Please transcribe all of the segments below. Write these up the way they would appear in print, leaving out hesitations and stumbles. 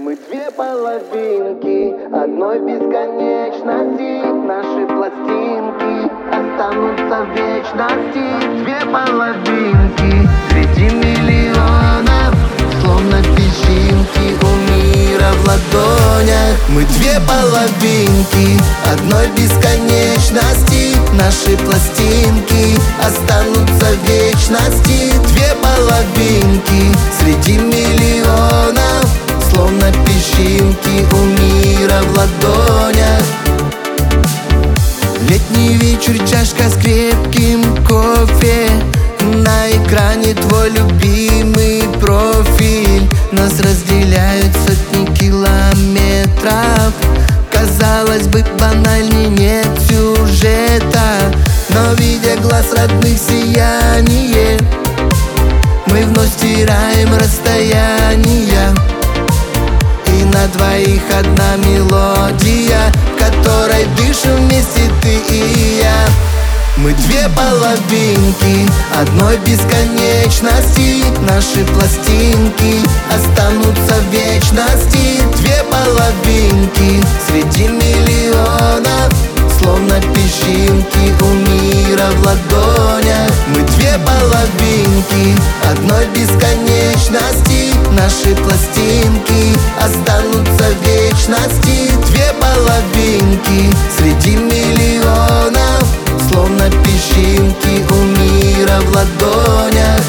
Мы две половинки одной бесконечности. Наши пластинки останутся в вечности. Две половинки среди миллионов, словно песчинки у мира в ладонях. Мы две половинки одной бесконечности. Наши пластинки останутся в вечности. Две половинки среди миллионов, словно песчинки у мира в ладонях. Летний вечер, чашка с крепким кофе. На экране твой любимый профиль. Нас разделяют сотни километров. Казалось бы, банальней нет сюжета, но видя глаз родных сияние, мы вновь стираем расстояния. И на двоих одна мелодия, которой дышим вместе ты и я. Мы две половинки одной бесконечности. Наши пластинки останутся в вечности. Две половинки среди миллионов, словно песчинки у мира в ладонях. Мы две половинки одной бесконечности. Наши пластинки останутся в вечности. Две половинки среди миллионов, словно песчинки у мира в ладонях.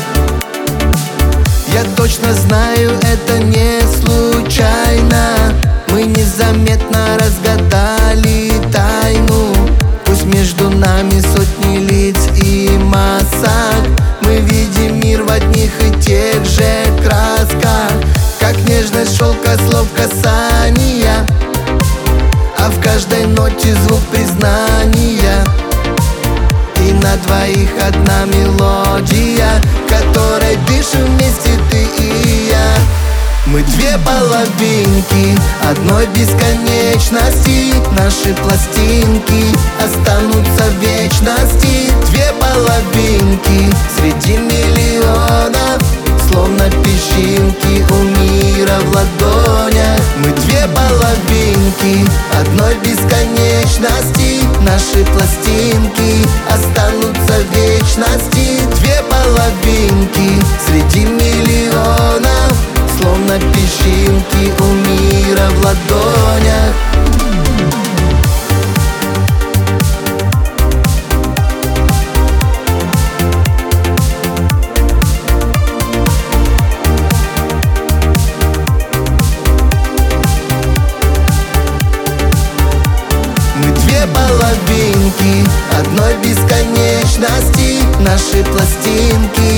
Я точно знаю, это не случайно. Мы незаметно разгадали тайну. Пусть между нами сотни лиц и масок, мы видим мир в одних и тех же красках. Как нежность шелка слов касания, а в каждой ноте звук признания. И на двоих одна мелодия, которой дышим вместе ты и я. Мы две половинки одной бесконечности. Наши пластинки останутся в вечности. Две половинки среди миллионов, словно песчинки у мира в ладонях. Мы две половинки одной бесконечности. Наши пластинки останутся в вечности. Две половинки среди миллионов, словно песчинки у мира в ладонях. Половинки одной бесконечности. Наши пластинки